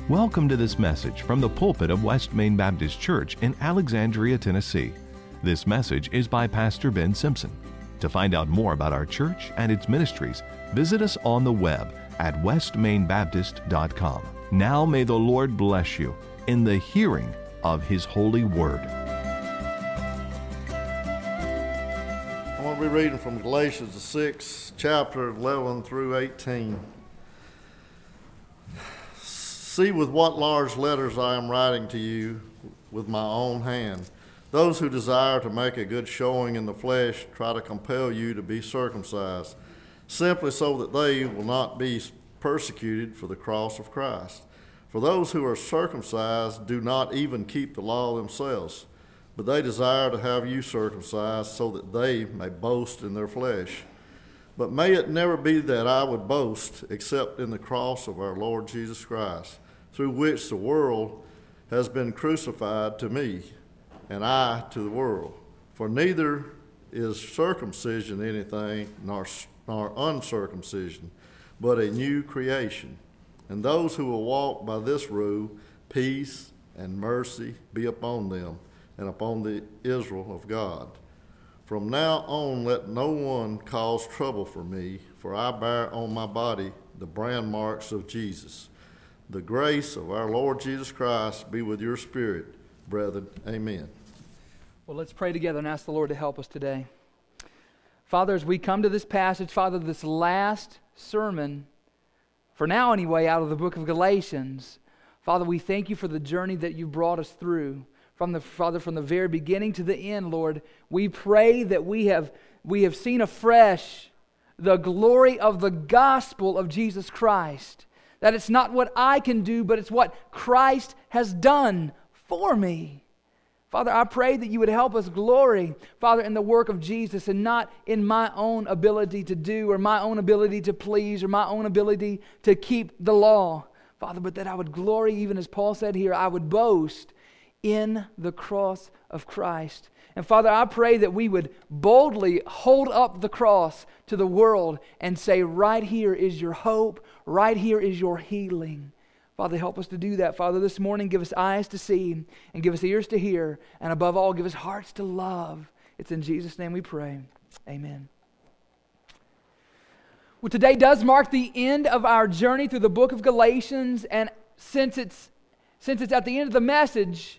Welcome to this message from the pulpit of West Main Baptist Church in Alexandria, Tennessee. This message is by Pastor Ben Simpson. To find out more about our church and its ministries, visit us on the web at westmainbaptist.com. Now may the Lord bless you in the hearing of His holy word. I want to be reading from Galatians, the 6th chapter, 11 through 18. See with what large letters I am writing to you with my own hand. Those who desire to make a good showing in the flesh try to compel you to be circumcised, simply so that they will not be persecuted for the cross of Christ. For those who are circumcised do not even keep the law themselves, but they desire to have you circumcised so that they may boast in their flesh. But may it never be that I would boast except in the cross of our Lord Jesus Christ, through which the world has been crucified to me, and I to the world. For neither is circumcision anything, nor uncircumcision, but a new creation. And those who will walk by this rule, peace and mercy be upon them, and upon the Israel of God. From now on, let no one cause trouble for me, for I bear on my body the brand marks of Jesus. The grace of our Lord Jesus Christ be with your spirit, brethren. Amen. Well, let's pray together and ask the Lord to help us today. Father, as we come to this passage, Father, this last sermon, for now anyway, out of the book of Galatians, Father, we thank you for the journey that you brought us through. From the very beginning to the end, Lord, we pray that we have seen afresh the glory of the gospel of Jesus Christ. That it's not what I can do, but it's what Christ has done for me. Father, I pray that you would help us glory, Father, in the work of Jesus and not in my own ability to do or my own ability to please or my own ability to keep the law. Father, but that I would glory, even as Paul said here, I would boast in the cross of Christ. And Father, I pray that we would boldly hold up the cross to the world and say, right here is your hope, right here is your healing. Father, help us to do that. Father, this morning, give us eyes to see and give us ears to hear, and above all, give us hearts to love. It's in Jesus' name we pray. Amen. Well, today does mark the end of our journey through the book of Galatians, and since it's at the end of the message,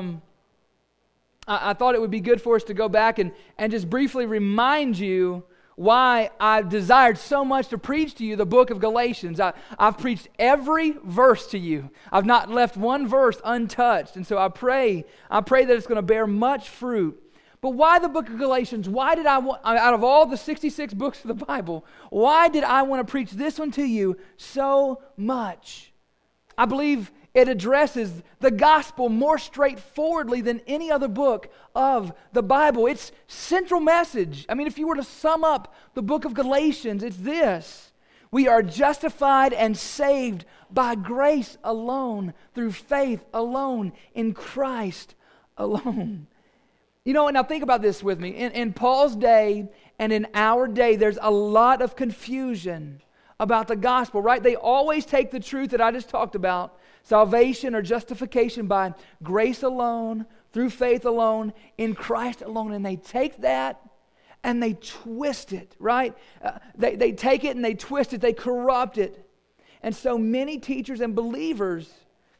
I thought it would be good for us to go back and just briefly remind you why I've desired so much to preach to you the book of Galatians. I've preached every verse to you. I've not left one verse untouched. And so I pray that it's going to bear much fruit. But why the book of Galatians? Why did I want, out of all the 66 books of the Bible, why did I want to preach this one to you so much? I believe it addresses the gospel more straightforwardly than any other book of the Bible. Its central message, I mean, if you were to sum up the book of Galatians, it's this: we are justified and saved by grace alone, through faith alone, in Christ alone. You know, and now think about this with me. In Paul's day and in our day, there's a lot of confusion about the gospel, right? They always take the truth that I just talked about, salvation or justification by grace alone, through faith alone, in Christ alone, and they take that and they twist it, right? They take it and they twist it, they corrupt it. And so many teachers and believers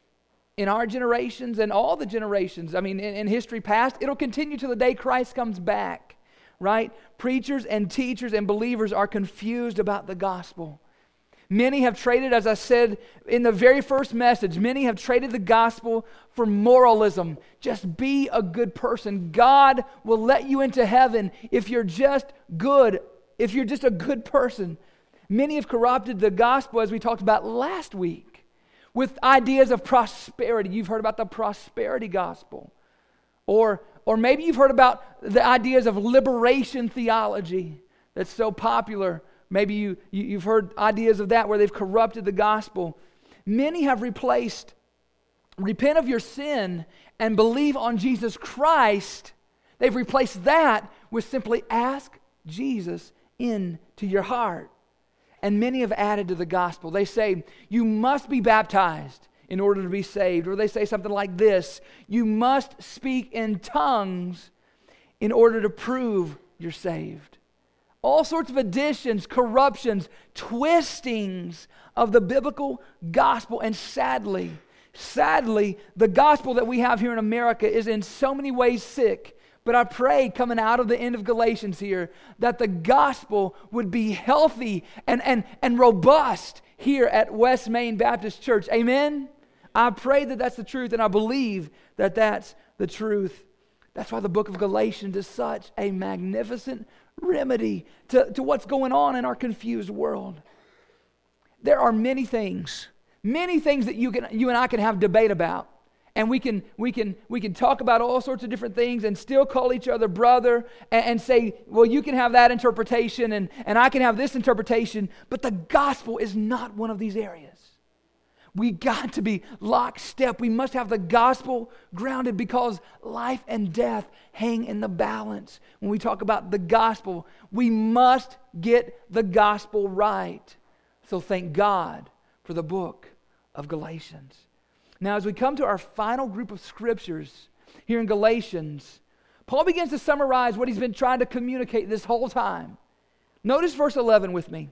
in our generations and all the generations, I mean, in history past, it'll continue till the day Christ comes back, right? Preachers and teachers and believers are confused about the gospel. Many have traded, as I said in the very first message, many have traded the gospel for moralism. Just be a good person. God will let you into heaven if you're just good, if you're just a good person. Many have corrupted the gospel, as we talked about last week, with ideas of prosperity. You've heard about the prosperity gospel. Or maybe you've heard about the ideas of liberation theology that's so popular. Maybe you've heard ideas of that where they've corrupted the gospel. Many have replaced repent of your sin and believe on Jesus Christ. They've replaced that with simply ask Jesus into your heart. And many have added to the gospel. They say, you must be baptized in order to be saved. Or they say something like this: you must speak in tongues in order to prove you're saved. All sorts of additions, corruptions, twistings of the biblical gospel. And sadly, the gospel that we have here in America is in so many ways sick. But I pray, coming out of the end of Galatians here, that the gospel would be healthy and robust here at West Main Baptist Church. Amen? I pray that that's the truth, and I believe that that's the truth. That's why the book of Galatians is such a magnificent remedy to what's going on in our confused world. There are many things that you and I can have debate about. And we can talk about all sorts of different things and still call each other brother and say, well, you can have that interpretation and I can have this interpretation. But the gospel is not one of these areas. We got to be lockstep. We must have the gospel grounded, because life and death hang in the balance. When we talk about the gospel, we must get the gospel right. So thank God for the book of Galatians. Now, as we come to our final group of scriptures here in Galatians, Paul begins to summarize what he's been trying to communicate this whole time. Notice verse 11 with me.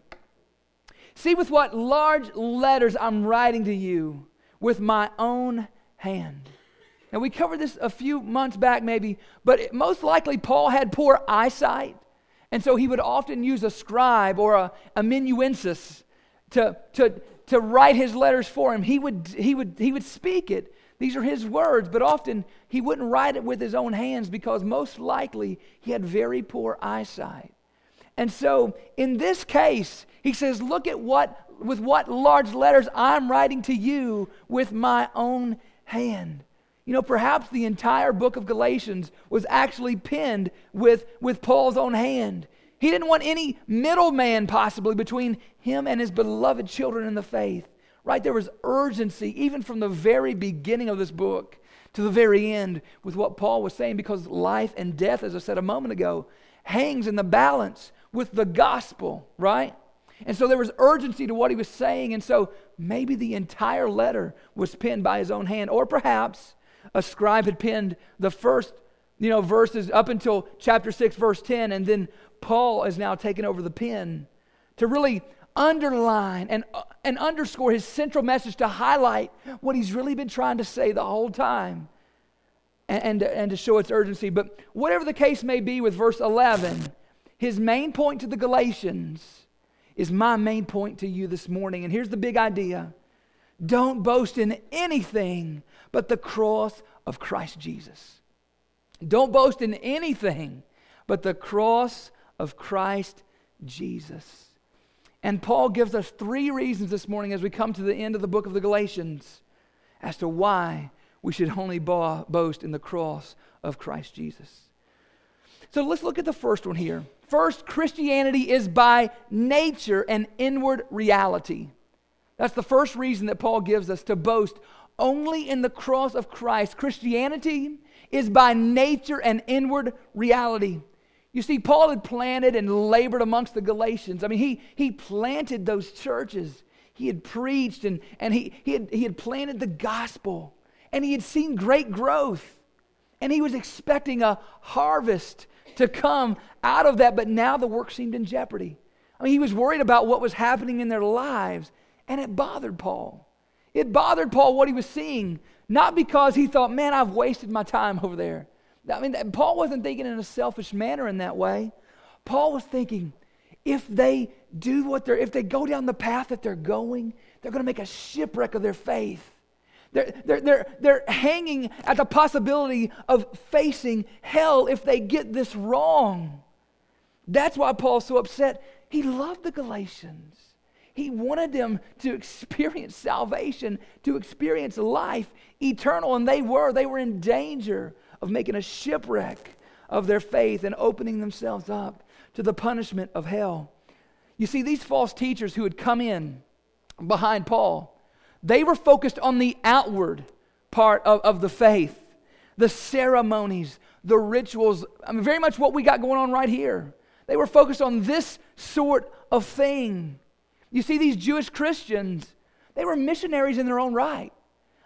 See with what large letters I'm writing to you with my own hand. Now, we covered this a few months back maybe, but most likely Paul had poor eyesight, and so he would often use a scribe or a amanuensis to write his letters for him. He would speak it. These are his words, but often he wouldn't write it with his own hands because most likely he had very poor eyesight. And so in this case, he says, look at with what large letters I'm writing to you with my own hand. You know, perhaps the entire book of Galatians was actually penned with Paul's own hand. He didn't want any middleman possibly between him and his beloved children in the faith. Right? There was urgency even from the very beginning of this book to the very end with what Paul was saying, because life and death, as I said a moment ago, hangs in the balance with the gospel, right? And so there was urgency to what he was saying, and so maybe the entire letter was penned by his own hand, or perhaps a scribe had penned the first, verses up until chapter 6, verse 10, and then Paul is now taking over the pen to really underline and underscore his central message, to highlight what he's really been trying to say the whole time, and to show its urgency. But whatever the case may be with verse 11, his main point to the Galatians is my main point to you this morning. And here's the big idea. Don't boast in anything but the cross of Christ Jesus. Don't boast in anything but the cross of Christ Jesus. And Paul gives us 3 reasons this morning as we come to the end of the book of the Galatians as to why we should only boast in the cross of Christ Jesus. So let's look at the first one here. First, Christianity is by nature an inward reality. That's the first reason that Paul gives us to boast only in the cross of Christ. Christianity is by nature an inward reality. You see, Paul had planted and labored amongst the Galatians. I mean, he planted those churches. He had preached and he had planted the gospel. And he had seen great growth. And he was expecting a harvest to come out of that, but now the work seemed in jeopardy. I mean, he was worried about what was happening in their lives, and it bothered Paul. It bothered Paul what he was seeing, not because he thought, man, I've wasted my time over there. I mean, Paul wasn't thinking in a selfish manner in that way. Paul was thinking, if they go down the path that they're going to make a shipwreck of their faith. They're hanging at the possibility of facing hell if they get this wrong. That's why Paul's so upset. He loved the Galatians. He wanted them to experience salvation, to experience life eternal, and they were in danger of making a shipwreck of their faith and opening themselves up to the punishment of hell. You see, these false teachers who had come in behind Paul, they were focused on the outward part of the faith, the ceremonies, the rituals. I mean, very much what we got going on right here. They were focused on this sort of thing. You see, these Jewish Christians, they were missionaries in their own right.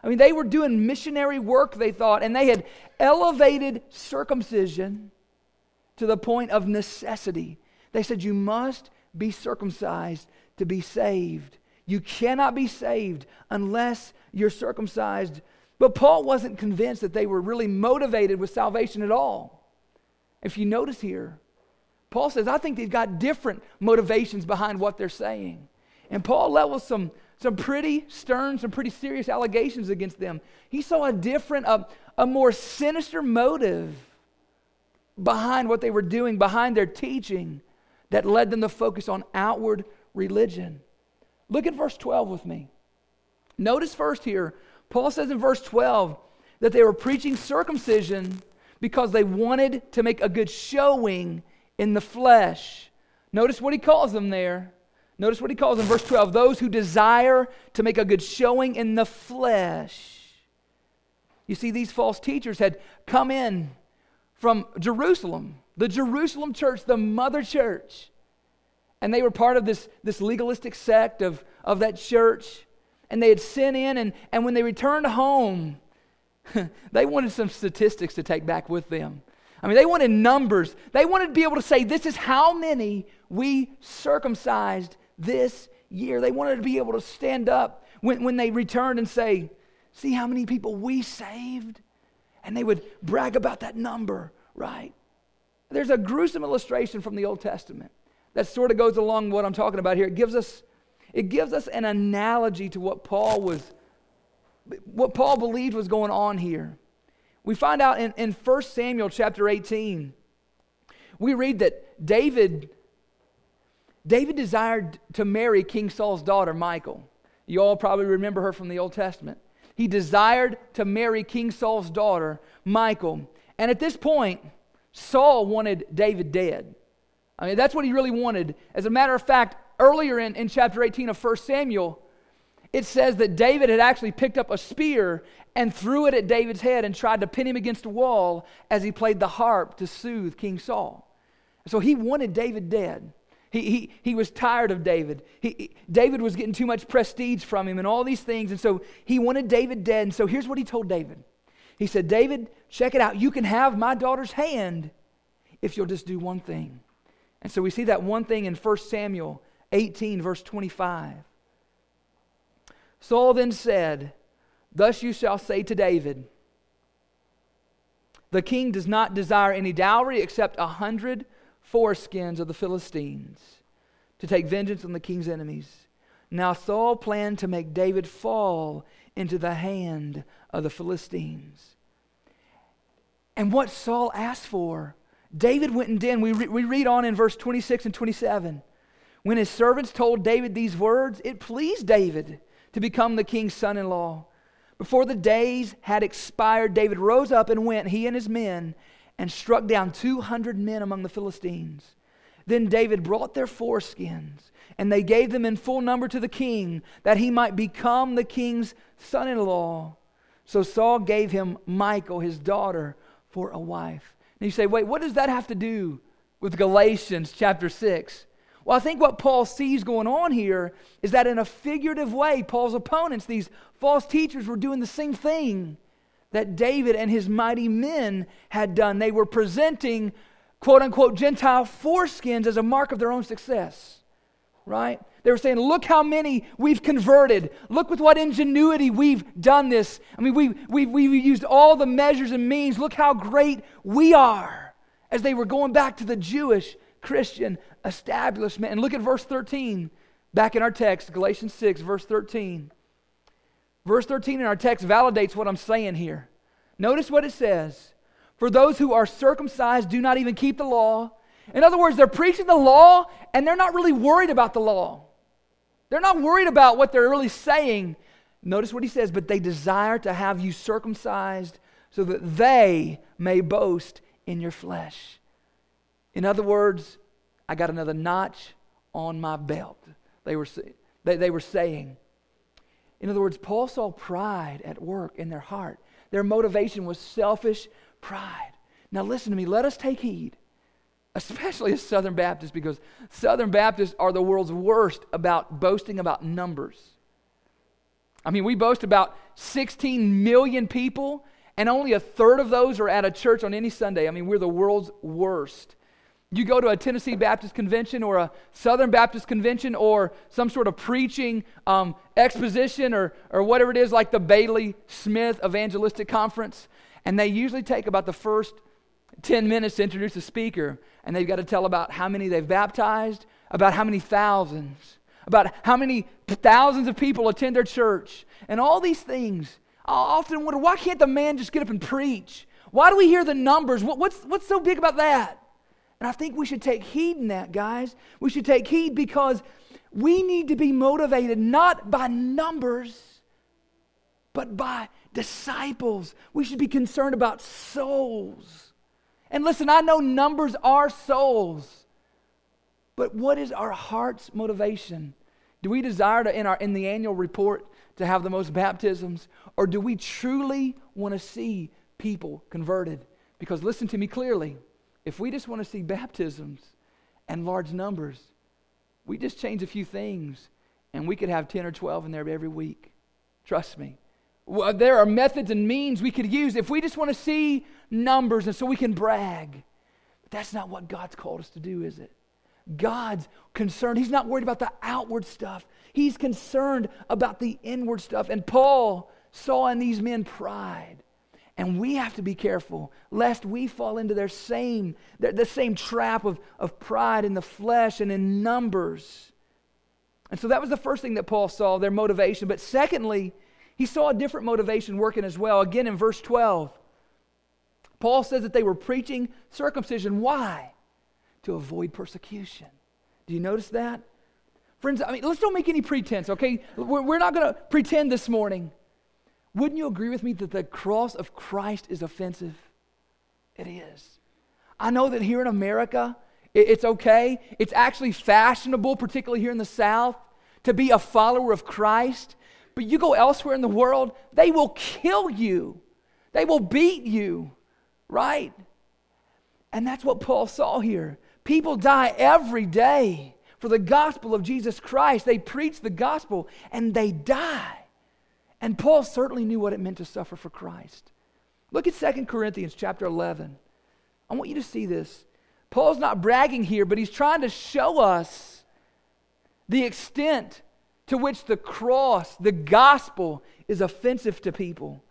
I mean, they were doing missionary work, they thought, and they had elevated circumcision to the point of necessity. They said, you must be circumcised to be saved. You cannot be saved unless you're circumcised. But Paul wasn't convinced that they were really motivated with salvation at all. If you notice here, Paul says, I think they've got different motivations behind what they're saying. And Paul levels some pretty stern, some pretty serious allegations against them. He saw a more sinister motive behind what they were doing, behind their teaching, that led them to focus on outward religion. Look at verse 12 with me. Notice first here, Paul says in verse 12 that they were preaching circumcision because they wanted to make a good showing in the flesh. Notice what he calls them there. Notice what he calls in verse 12, those who desire to make a good showing in the flesh. You see, these false teachers had come in from Jerusalem, the Jerusalem church, the mother church. And they were part of this legalistic sect of that church. And they had sent in, and when they returned home, they wanted some statistics to take back with them. I mean, they wanted numbers. They wanted to be able to say, this is how many we circumcised this year. They wanted to be able to stand up when they returned and say, see how many people we saved? And they would brag about that number, right? There's a gruesome illustration from the Old Testament that sort of goes along with what I'm talking about here. It gives us an analogy to what Paul believed was going on here. We find out in 1 Samuel chapter 18, we read that David desired to marry King Saul's daughter, Michal. You all probably remember her from the Old Testament. He desired to marry King Saul's daughter, Michal. And at this point, Saul wanted David dead. I mean, that's what he really wanted. As a matter of fact, earlier in chapter 18 of 1 Samuel, it says that David had actually picked up a spear and threw it at David's head and tried to pin him against a wall as he played the harp to soothe King Saul. So he wanted David dead. He was tired of David. David was getting too much prestige from him and all these things, and so he wanted David dead. And so here's what he told David. He said, David, check it out. You can have my daughter's hand if you'll just do one thing. And so we see that one thing in 1 Samuel 18, verse 25. Saul then said, thus you shall say to David, the king does not desire any dowry except 100 foreskins of the Philistines to take vengeance on the king's enemies. Now Saul planned to make David fall into the hand of the Philistines. And what Saul asked for, David went and did. We read on in verse 26 and 27. When his servants told David these words, it pleased David to become the king's son-in-law. Before the days had expired, David rose up and went, he and his men, and struck down 200 men among the Philistines. Then David brought their foreskins, and they gave them in full number to the king, that he might become the king's son-in-law. So Saul gave him Michal, his daughter, for a wife. And you say, wait, what does that have to do with Galatians chapter 6? Well, I think what Paul sees going on here is that in a figurative way, Paul's opponents, these false teachers, were doing the same thing that David and his mighty men had done. They were presenting, quote-unquote, Gentile foreskins as a mark of their own success, right? They were saying, look how many we've converted. Look with what ingenuity we've done this. I mean, we've used all the measures and means. Look how great we are, as they were going back to the Jewish Christian establishment. And look at verse 13, back in our text, Galatians 6, verse 13. Verse 13 in our text validates what I'm saying here. Notice what it says. For those who are circumcised do not even keep the law. In other words, they're preaching the law and they're not really worried about the law. They're not worried about what they're really saying. Notice what he says, but they desire to have you circumcised so that they may boast in your flesh. In other words, I got another notch on my belt, they were saying. In other words, Paul saw pride at work in their heart. Their motivation was selfish pride. Now listen to me, let us take heed, especially as Southern Baptists, because Southern Baptists are the world's worst about boasting about numbers. I mean, we boast about 16 million people, and only a third of those are at a church on any Sunday. I mean, we're the world's worst. You go to a Tennessee Baptist convention or a Southern Baptist convention or some sort of preaching exposition or whatever it is, like the Bailey Smith Evangelistic Conference, and they usually take about the first 10 minutes to introduce the speaker, and they've got to tell about how many they've baptized, about how many thousands, about how many thousands of people attend their church, and all these things. I often wonder, why can't the man just get up and preach? Why do we hear the numbers? What's so big about that? And I think we should take heed in that, guys. We should take heed because we need to be motivated not by numbers, but by disciples. We should be concerned about souls. And listen, I know numbers are souls, but what is our heart's motivation? Do we desire to, in the annual report, to have the most baptisms, or do we truly want to see people converted? Because listen to me clearly. If we just want to see baptisms and large numbers, we just change a few things and we could have 10 or 12 in there every week. Trust me. Well, there are methods and means we could use if we just want to see numbers and so we can brag. But that's not what God's called us to do, is it? God's concerned. He's not worried about the outward stuff. He's concerned about the inward stuff. And Paul saw in these men pride. And we have to be careful lest we fall into the same trap of pride in the flesh and in numbers. And so that was the first thing that Paul saw, their motivation. But secondly, he saw a different motivation working as well. Again, in verse 12, Paul says that they were preaching circumcision. Why? To avoid persecution. Do you notice that? Friends, I mean, let's don't make any pretense, okay? We're not going to pretend this morning. Wouldn't you agree with me that the cross of Christ is offensive? It is. I know that here in America, it's okay. It's actually fashionable, particularly here in the South, to be a follower of Christ. But you go elsewhere in the world, they will kill you. They will beat you, right? And that's what Paul saw here. People die every day for the gospel of Jesus Christ. They preach the gospel and they die. And Paul certainly knew what it meant to suffer for Christ. Look at 2 Corinthians chapter 11. I want you to see this. Paul's not bragging here, but he's trying to show us the extent to which the cross, the gospel, is offensive to people.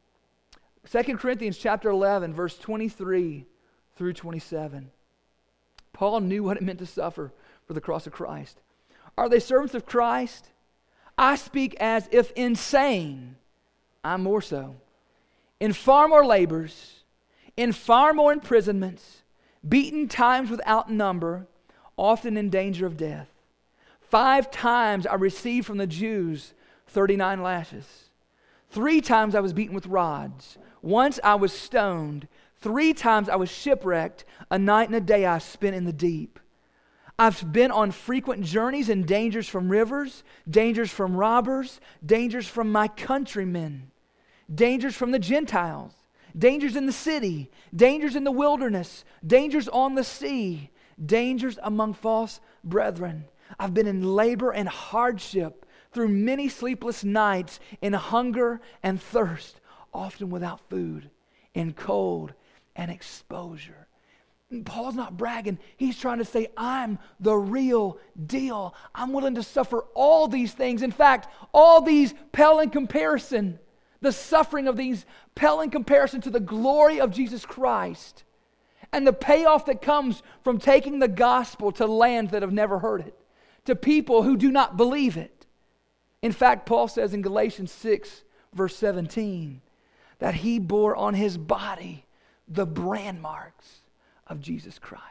2 Corinthians chapter 11, verse 23 through 27. Paul knew what it meant to suffer for the cross of Christ. Are they servants of Christ? I speak as if insane. I'm more so. In far more labors, in far more imprisonments, beaten times without number, often in danger of death. 5 times I received from the Jews 39 lashes. 3 times I was beaten with rods. Once I was stoned. 3 times I was shipwrecked. A night and a day I spent in the deep. I've been on frequent journeys and dangers from rivers, dangers from robbers, dangers from my countrymen, dangers from the Gentiles, dangers in the city, dangers in the wilderness, dangers on the sea, dangers among false brethren. I've been in labor and hardship through many sleepless nights, in hunger and thirst, often without food, in cold and exposure. Paul's not bragging. He's trying to say, I'm the real deal. I'm willing to suffer all these things. In fact, all these pale in comparison. The suffering of these pale in comparison to the glory of Jesus Christ and the payoff that comes from taking the gospel to lands that have never heard it, to people who do not believe it. In fact, Paul says in Galatians 6, verse 17, that he bore on his body the brand marks of Jesus Christ.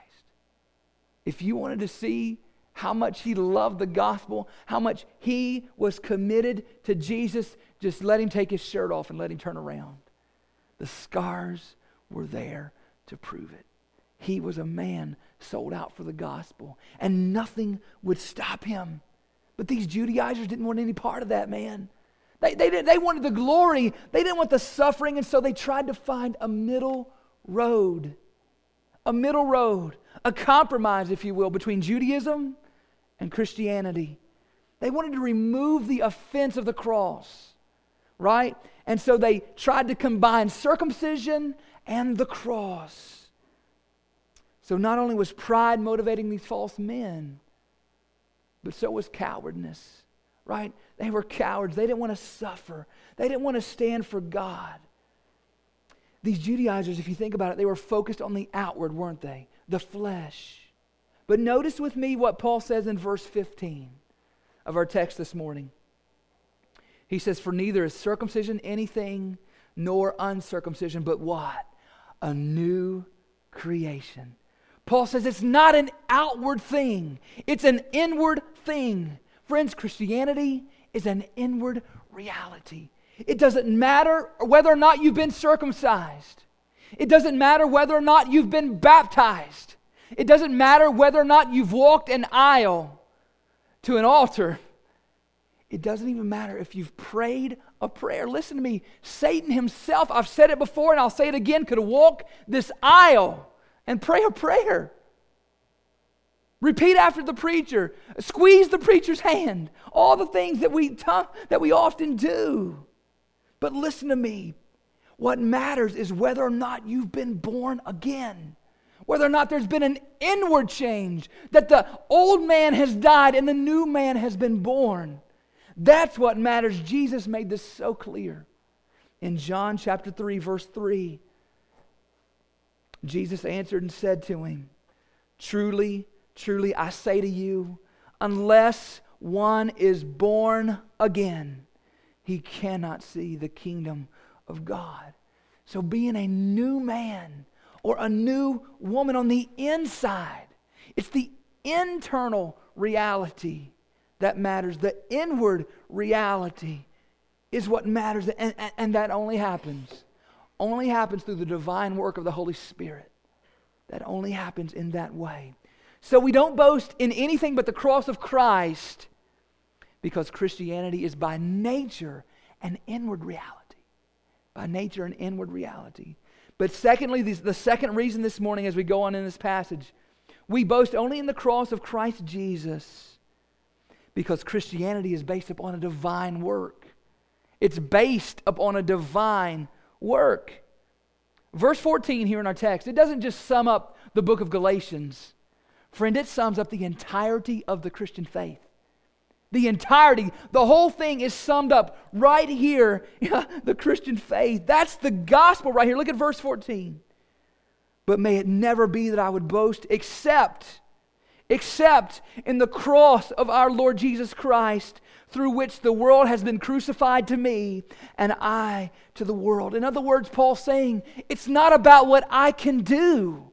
If you wanted to see how much he loved the gospel, how much he was committed to Jesus, just let him take his shirt off and let him turn around. The scars were there to prove it. He was a man sold out for the gospel, and nothing would stop him. But these Judaizers didn't want any part of that, man. They wanted the glory. They didn't want the suffering, and so they tried to find a middle road. A middle road, a compromise, if you will, between Judaism and Christianity. They wanted to remove the offense of the cross. right? And so they tried to combine circumcision and the cross. So not only was pride motivating these false men, but so was cowardness, right? They were cowards. They didn't want to suffer. They didn't want to stand for God. These Judaizers, if you think about it, they were focused on the outward, weren't they? The flesh. But notice with me what Paul says in verse 15 of our text this morning. He says, for neither is circumcision anything nor uncircumcision, but what? A new creation. Paul says it's not an outward thing. It's an inward thing. Friends, Christianity is an inward reality. It doesn't matter whether or not you've been circumcised. It doesn't matter whether or not you've been baptized. It doesn't matter whether or not you've walked an aisle to an altar. It doesn't even matter if you've prayed a prayer. Listen to me. Satan himself, I've said it before and I'll say it again, could walk this aisle and pray a prayer. Repeat after the preacher. Squeeze the preacher's hand. All the things that we often do. But listen to me. What matters is whether or not you've been born again. Whether or not there's been an inward change. That the old man has died and the new man has been born. That's what matters. Jesus made this so clear. In John chapter 3, verse 3, Jesus answered and said to him, truly, truly, I say to you, unless one is born again, he cannot see the kingdom of God. So being a new man or a new woman on the inside, it's the internal reality that matters. The inward reality is what matters, and that only happens through the divine work of the Holy Spirit. That only happens in that way. So we don't boast in anything but the cross of Christ, because Christianity is by nature an inward reality. By nature an inward reality. But secondly, the second reason this morning as we go on in this passage, we boast only in the cross of Christ Jesus because Christianity is based upon a divine work. It's based upon a divine work. Verse 14 here in our text, it doesn't just sum up the book of Galatians. Friend, it sums up the entirety of the Christian faith. The entirety, the whole thing is summed up right here, the Christian faith. That's the gospel right here. Look at verse 14. But may it never be that I would boast except in the cross of our Lord Jesus Christ, through which the world has been crucified to me and I to the world. In other words, Paul's saying, it's not about what I can do.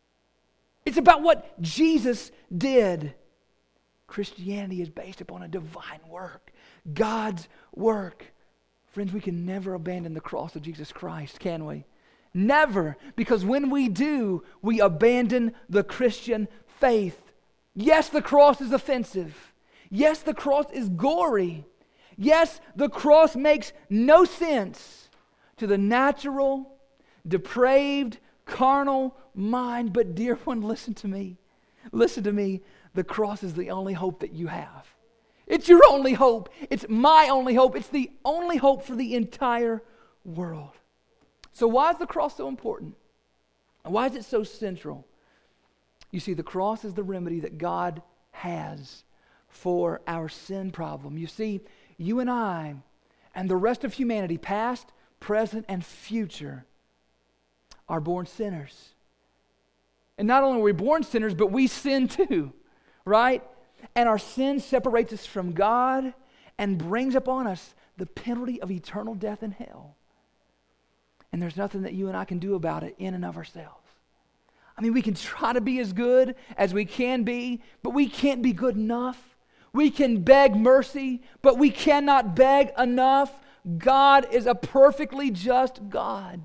It's about what Jesus did. Christianity is based upon a divine work, God's work. Friends, we can never abandon the cross of Jesus Christ, can we? Never, because when we do, we abandon the Christian faith. Yes, the cross is offensive. Yes, the cross is gory. Yes, the cross makes no sense to the natural, depraved, carnal mind. But dear one, listen to me. Listen to me. The cross is the only hope that you have. It's your only hope. It's my only hope. It's the only hope for the entire world. So why is the cross so important? Why is it so central? You see, the cross is the remedy that God has for our sin problem. You see, you and I and the rest of humanity, past, present, and future, are born sinners. And not only are we born sinners, but we sin too, right? And our sin separates us from God and brings upon us the penalty of eternal death in hell. And there's nothing that you and I can do about it in and of ourselves. I mean, we can try to be as good as we can be, but we can't be good enough. We can beg mercy, but we cannot beg enough. God is a perfectly just God.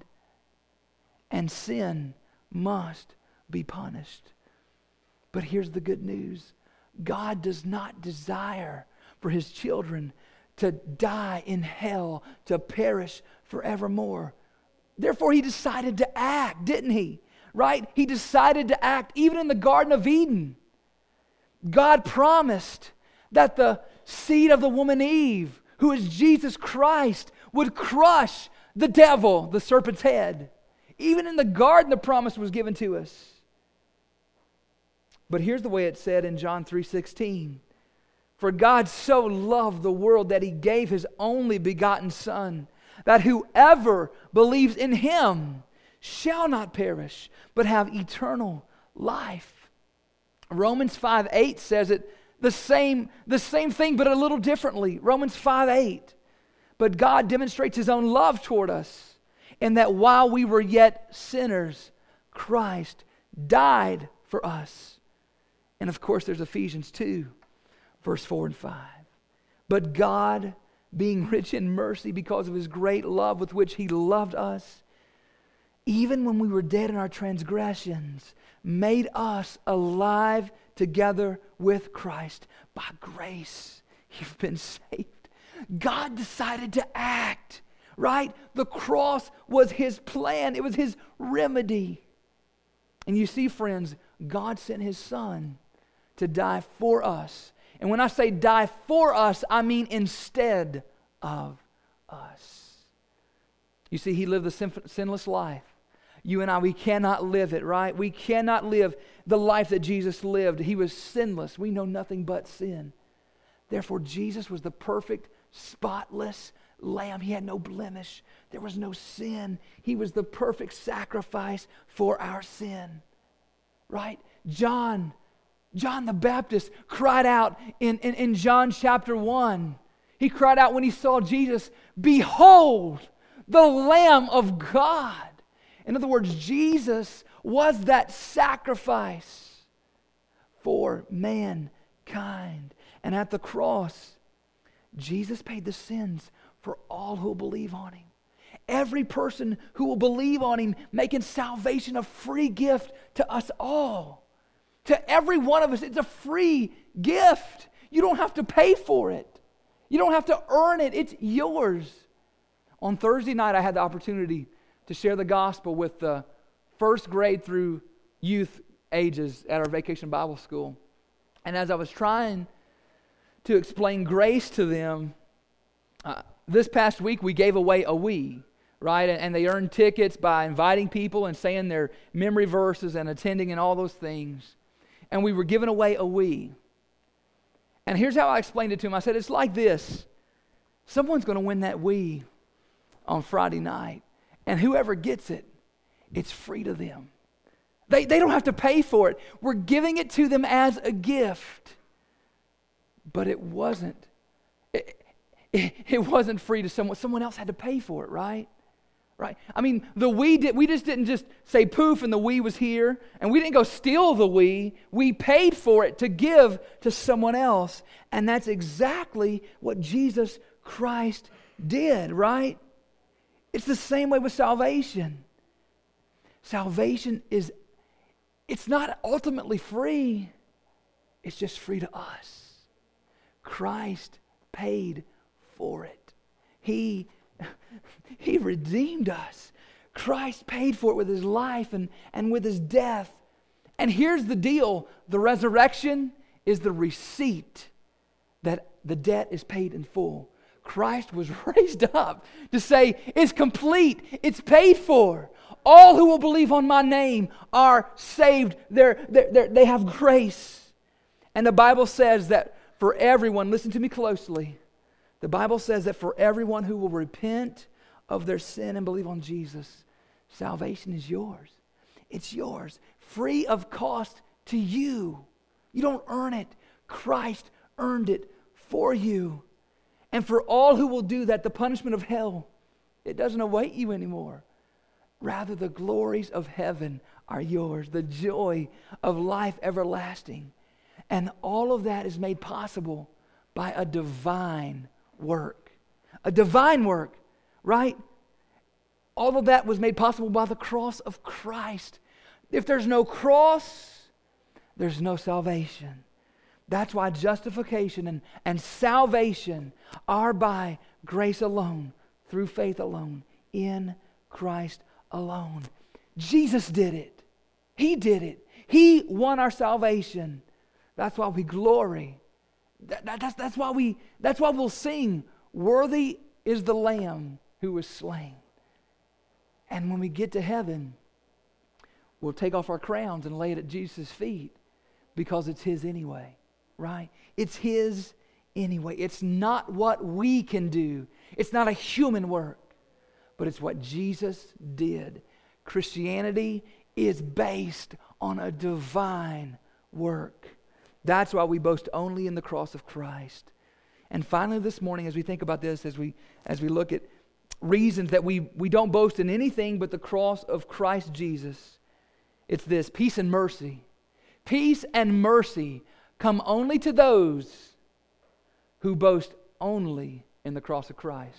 And sin must be punished. But here's the good news. God does not desire for His children to die in hell, to perish forevermore. Therefore, He decided to act, didn't He? Right? He decided to act even in the Garden of Eden. God promised that the seed of the woman Eve, who is Jesus Christ, would crush the devil, the serpent's head. Even in the garden, the promise was given to us. But here's the way it's said in John 3:16. For God so loved the world that He gave His only begotten Son, that whoever believes in Him shall not perish, but have eternal life. Romans 5:8 says it the same thing, but a little differently. Romans 5:8. But God demonstrates His own love toward us, in that while we were yet sinners, Christ died for us. And of course, there's Ephesians 2, verse 4 and 5. But God, being rich in mercy because of His great love with which He loved us, even when we were dead in our transgressions, made us alive together with Christ. By grace, you've been saved. God decided to act, right? The cross was His plan. It was His remedy. And you see, friends, God sent His Son to die for us. And when I say die for us, I mean instead of us. You see, He lived the sinless life. You and I, we cannot live it, right? We cannot live the life that Jesus lived. He was sinless. We know nothing but sin. Therefore, Jesus was the perfect, spotless lamb. He had no blemish. There was no sin. He was the perfect sacrifice for our sin, right? John the Baptist cried out in John chapter 1. He cried out when he saw Jesus, "Behold, the Lamb of God." In other words, Jesus was that sacrifice for mankind. And at the cross, Jesus paid the sins for all who will believe on Him. Every person who will believe on Him, making salvation a free gift to us all. To every one of us, it's a free gift. You don't have to pay for it. You don't have to earn it. It's yours. On Thursday night, I had the opportunity to share the gospel with the first grade through youth ages at our Vacation Bible School. And as I was trying to explain grace to them, this past week we gave away a Wii, right? And they earned tickets by inviting people and saying their memory verses and attending and all those things. And we were giving away a Wii. And here's how I explained it to them. I said, it's like this. Someone's going to win that Wii on Friday night. And whoever gets it, it's free to them. They don't have to pay for it. We're giving it to them as a gift. But it wasn't. It wasn't free to someone. Someone else had to pay for it, right? Right? I mean, we just didn't just say poof and the Wii was here. And we didn't go steal the Wii. We paid for it to give to someone else. And that's exactly what Jesus Christ did, right? It's the same way with salvation. Salvation it's not ultimately free. It's just free to us. Christ paid for it. He redeemed us. Christ paid for it with His life and with His death. And here's the deal. The resurrection is the receipt that the debt is paid in full. Christ was raised up to say, it's complete, it's paid for. All who will believe on my name are saved. They have grace. And the Bible says that for everyone, listen to me closely, the Bible says that for everyone who will repent of their sin and believe on Jesus, salvation is yours. It's yours, free of cost to you. You don't earn it. Christ earned it for you. And for all who will do that, the punishment of hell, it doesn't await you anymore. Rather, the glories of heaven are yours, the joy of life everlasting. And all of that is made possible by a divine work. A divine work, right? All of that was made possible by the cross of Christ. If there's no cross, there's no salvation. That's why justification and salvation are by grace alone, through faith alone, in Christ alone. Jesus did it. He did it. He won our salvation. That's why we glory. That's why we'll sing, "Worthy is the Lamb who was slain. And when we get to heaven, we'll take off our crowns and lay it at Jesus' feet because it's His anyway, right? It's His anyway. It's not what we can do. It's not a human work, but it's what Jesus did. Christianity is based on a divine work. That's why we boast only in the cross of Christ. And finally this morning, as we think about this, as we look at reasons that we don't boast in anything but the cross of Christ Jesus, it's this: peace and mercy. Peace and mercy come only to those who boast only in the cross of Christ.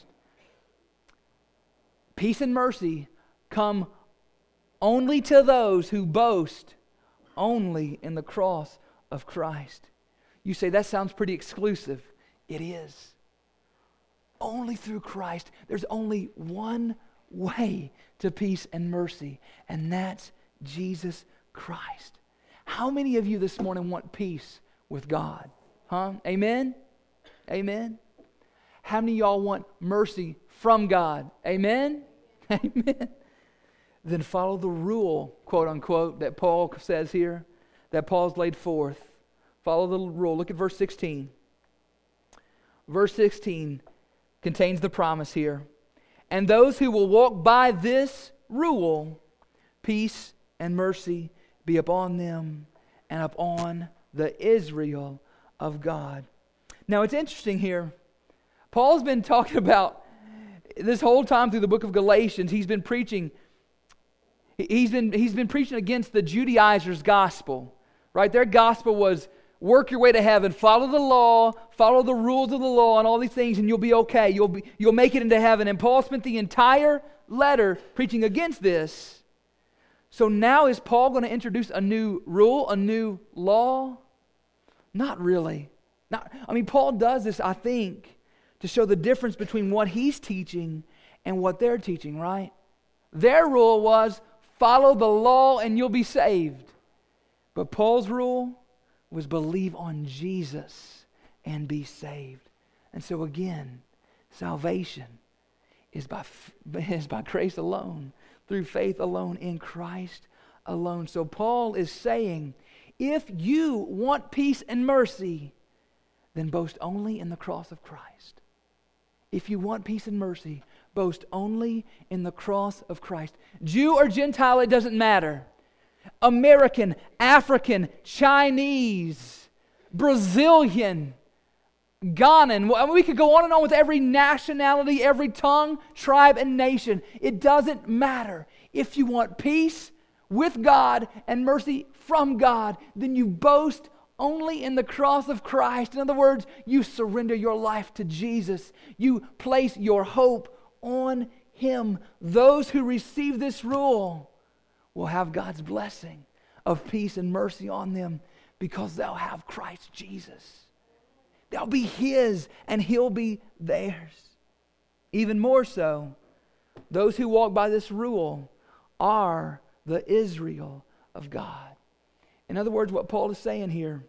Peace and mercy come only to those who boast only in the cross of Christ. You say, that sounds pretty exclusive. It is. Only through Christ. There's only one way to peace and mercy, and that's Jesus Christ. How many of you this morning want peace with God? Huh? Amen? Amen? How many of y'all want mercy from God? Amen? Amen? Then follow the rule, quote unquote, that Paul says here, that Paul's laid forth. Follow the rule. Look at verse 16. Verse 16 contains the promise here. And those who will walk by this rule, peace and mercy be upon them and upon the Israel of God. Now it's interesting here. Paul's been talking about this whole time through the book of Galatians. He's been preaching against the Judaizers' gospel. Right? Their gospel was work your way to heaven, follow the law, follow the rules of the law and all these things, and you'll be okay. You'll make it into heaven. And Paul spent the entire letter preaching against this. So now is Paul going to introduce a new rule, a new law? Not really. Paul does this, I think, to show the difference between what he's teaching and what they're teaching, right? Their rule was follow the law and you'll be saved. But Paul's rule was believe on Jesus and be saved. And so again, salvation is by grace alone, through faith alone, in Christ alone. So Paul is saying, if you want peace and mercy, then boast only in the cross of Christ. If you want peace and mercy, boast only in the cross of Christ. Jew or Gentile, it doesn't matter. American, African, Chinese, Brazilian, Ghanan. We could go on and on with every nationality, every tongue, tribe, and nation. It doesn't matter. If you want peace with God and mercy from God, then you boast only in the cross of Christ. In other words, you surrender your life to Jesus. You place your hope on Him. Those who receive this rule will have God's blessing of peace and mercy on them because they'll have Christ Jesus. They'll be His and He'll be theirs. Even more so, those who walk by this rule are the Israel of God. In other words, what Paul is saying here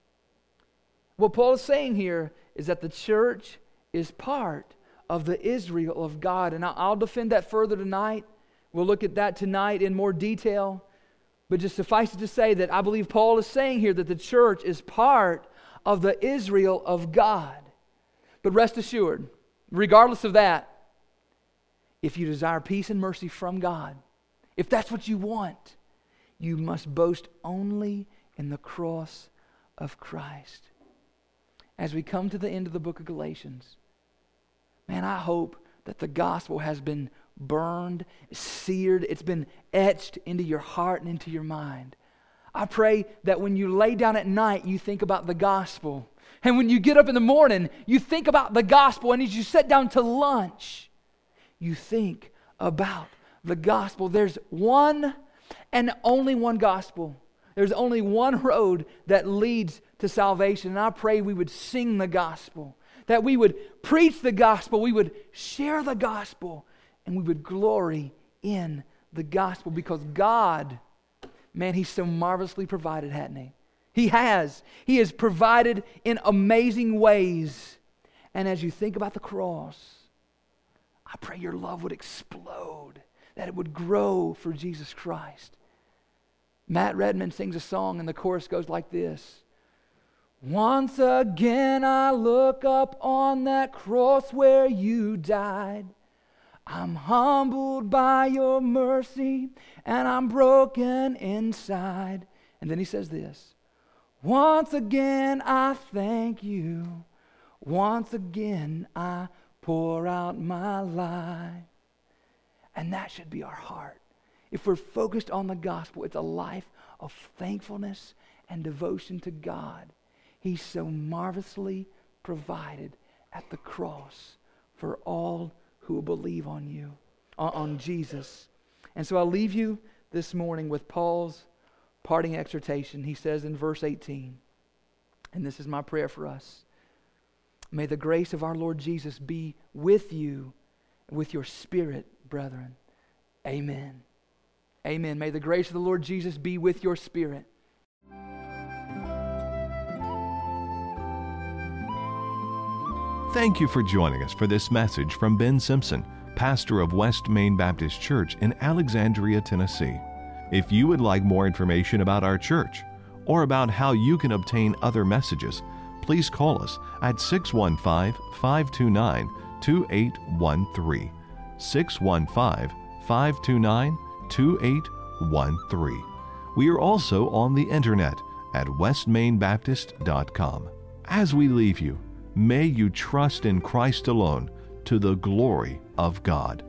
is that the church is part of the Israel of God. And I'll defend that further tonight. We'll look at that tonight in more detail. But just suffice it to say that I believe Paul is saying here that the church is part of the Israel of God. But rest assured, regardless of that, if you desire peace and mercy from God, if that's what you want, you must boast only in the cross of Christ. As we come to the end of the book of Galatians, man, I hope that the gospel has been burned, seared, it's been etched into your heart and into your mind. I pray that when you lay down at night, you think about the gospel. And when you get up in the morning, you think about the gospel. And as you sit down to lunch, you think about the gospel. There's one and only one gospel. There's only one road that leads to salvation. And I pray we would sing the gospel, that we would preach the gospel, we would share the gospel, and we would glory in the gospel because God, man, He's so marvelously provided, hasn't He? He has. He has provided in amazing ways. And as you think about the cross, I pray your love would explode, that it would grow for Jesus Christ. Matt Redman sings a song and the chorus goes like this. Once again I look up on that cross where you died. I'm humbled by your mercy and I'm broken inside. And then he says this. Once again I thank you. Once again I pour out my life. And that should be our heart. If we're focused on the gospel, it's a life of thankfulness and devotion to God. He's so marvelously provided at the cross for all who will believe on you, on Jesus. And so I'll leave you this morning with Paul's parting exhortation. He says in verse 18, and this is my prayer for us, may the grace of our Lord Jesus be with you and with your spirit, brethren. Amen. Amen. May the grace of the Lord Jesus be with your spirit. Thank you for joining us for this message from Ben Simpson, pastor of West Main Baptist Church in Alexandria, Tennessee. If you would like more information about our church or about how you can obtain other messages, please call us at 615-529-2813. 615-529-2813. We are also on the internet at westmainbaptist.com. As we leave you, may you trust in Christ alone to the glory of God.